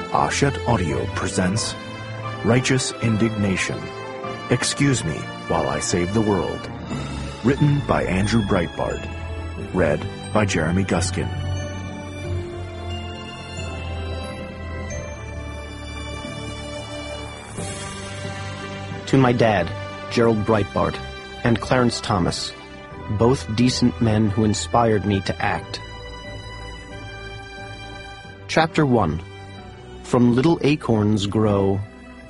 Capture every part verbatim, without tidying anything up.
Ashet Audio presents Righteous Indignation. Excuse Me While I Save the World. Written by Andrew Breitbart. Read by Jeremy Guskin. To my dad, Gerald Breitbart, and Clarence Thomas, both decent men who inspired me to act. Chapter one. From Little Acorns Grow.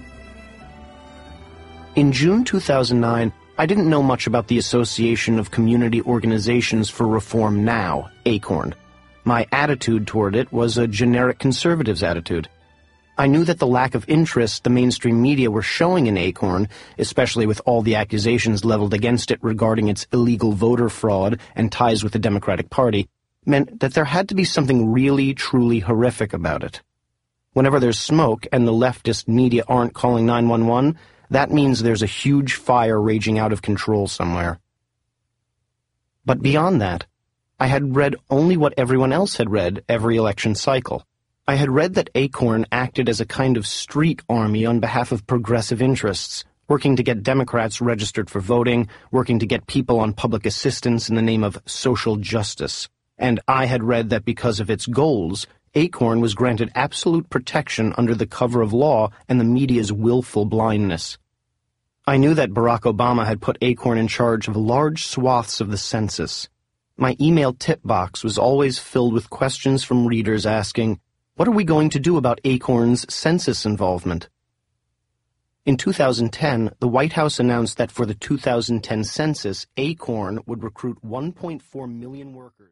In June two thousand nine, I didn't know much about the Association of Community Organizations for Reform Now, ACORN. My attitude toward it was a generic conservative's attitude. I knew that the lack of interest the mainstream media were showing in ACORN, especially with all the accusations leveled against it regarding its illegal voter fraud and ties with the Democratic Party, meant that there had to be something really, truly horrific about it. Whenever there's smoke and the leftist media aren't calling nine one one, that means there's a huge fire raging out of control somewhere. But beyond that, I had read only what everyone else had read every election cycle. I had read that ACORN acted as a kind of street army on behalf of progressive interests, working to get Democrats registered for voting, working to get people on public assistance in the name of social justice. And I had read that because of its goals, ACORN was granted absolute protection under the cover of law and the media's willful blindness. I knew that Barack Obama had put ACORN in charge of large swaths of the census. My email tip box was always filled with questions from readers asking, what are we going to do about ACORN's census involvement? In two thousand ten, the White House announced that for the two thousand ten census, ACORN would recruit one point four million workers.